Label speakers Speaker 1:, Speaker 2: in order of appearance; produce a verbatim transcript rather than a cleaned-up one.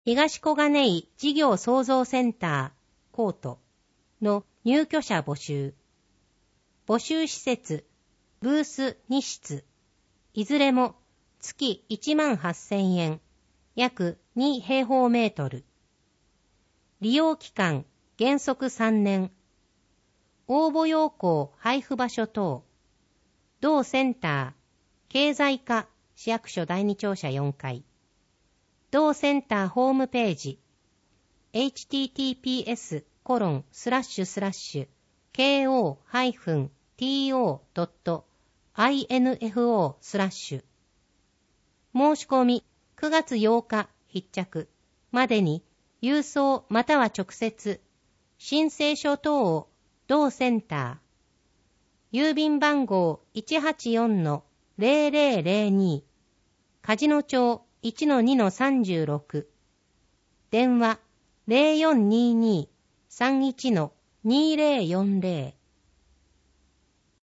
Speaker 1: 東小金井事業創造センターコートの入居者募集。募集施設、ブースに室。いずれも月いちまんはっせんえん、約に平方メートル。利用期間、原則さんねん。応募要項配布場所等。同センター、経済課市役所だいに庁舎よんかい。同センターホームページ エイチティーティーピーエスコロンスラッシュスラッシュケーオーハイフンティーオードットアイエヌエフオースラッシュ申し込みくがつようか必着までに郵送または直接申請書等を同センター郵便番号 いちはちよんのゼロゼロゼロに 梶野町 いちのにのさんじゅうろく 電話 ゼロよんにーにーさんいちのにーゼロよんゼロ